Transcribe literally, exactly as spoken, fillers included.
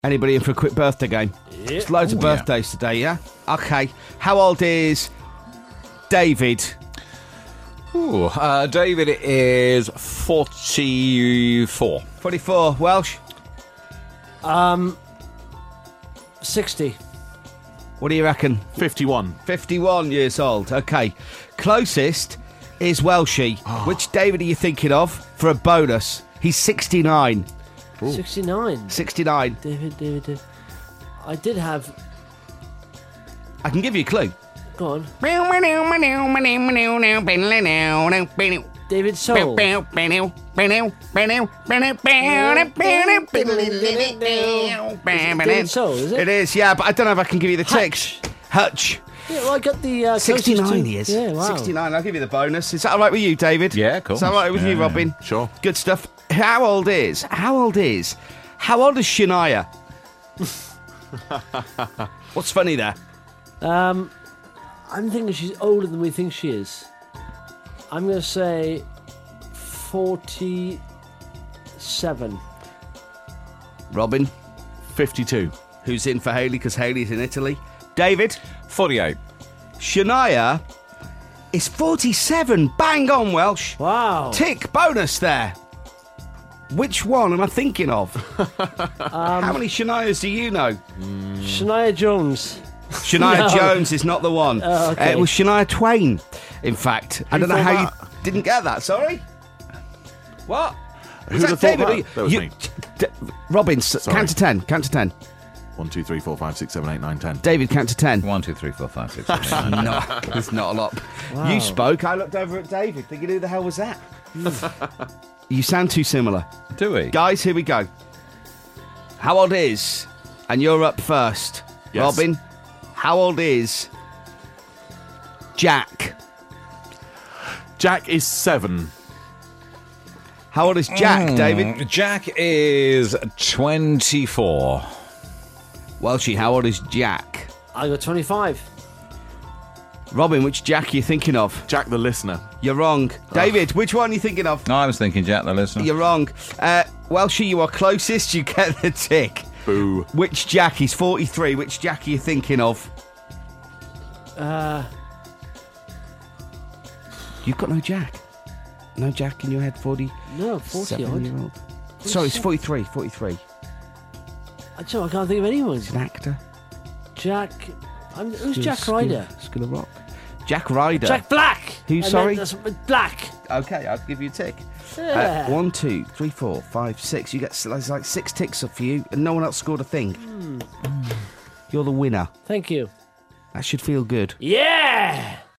Anybody in for a quick birthday game? Yeah. There's loads Ooh, of birthdays yeah. today, yeah? Okay. How old is David? Ooh, uh, David is forty-four. forty-four. Welsh? Um, sixty. What do you reckon? fifty-one. fifty-one years old. Okay. Closest is Welshie. Which David are you thinking of for a bonus? He's sixty-nine. Ooh. sixty-nine. sixty-nine. David, David, David. I did have... I can give you a clue. Go on. David Soul. David Soul, is it? It is, yeah, but I don't know if I can give you the ticks. Hutch. Hutch. Yeah, well, I got the... Uh, sixty-nine closest to- he is. Yeah, wow. sixty-nine, I'll give you the bonus. Is that all right with you, David? Yeah, cool. Is that all right with Yeah, you, Robin? Sure. Good stuff. How old is, how old is, how old is Shania? What's funny there? Um, I'm thinking she's older than we think she is. I'm going to say forty-seven. Robin, fifty-two. who's in for Hayley because Hayley's in Italy. David, forty-eight. Shania is forty-seven. Bang on, Welsh. Wow. Tick bonus there. Which one am I thinking of? How many Shanias do you know? Shania Jones. Shania No. Jones is not the one. Oh, okay. Uh, it was Shania Twain, in fact. I don't know thought how that? you didn't get that. Sorry? What? Who'd have thought that? That was You- me. D- Robin, s- Sorry. count to ten. Count to ten. One, two, three, four, five, six, seven, eight, nine, ten. David, count to ten. One, two, three, four, five, six, seven, eight, nine. No, it's not a lot. Wow. You spoke. I looked over at David, thinking, who the hell was that? You sound too similar. Do we? Guys, here we go. How old is, and you're up first, Yes. Robin, how old is Jack? Jack is seven. How old is Jack, David? Jack is twenty-four. Welshie, how old is Jack? I got twenty-five. Robin, which Jack are you thinking of? Jack the listener. You're wrong. David, which one are you thinking of? No, I was thinking Jack the listener. You're wrong. Uh, Welshie, you are closest. You get the tick. Boo. Which Jack? He's forty-three. Which Jack are you thinking of? Uh, You've got no Jack. No Jack in your head, forty. no, forty odd. Year old. Sorry, it's forty-three. forty-tee. I, don't know, I can't think of anyone. He's an actor. Jack. I'm, who's School- Jack School- Ryder? School of Rock. Jack Ryder. Jack Black. Who, I meant sorry? that's- Black. Okay, I'll give you a tick. Yeah. Uh, one, two, three, four, five, six. You get s- there's like six ticks up for you, and no one else scored a thing. Hmm. You're the winner. Thank you. That should feel good. Yeah.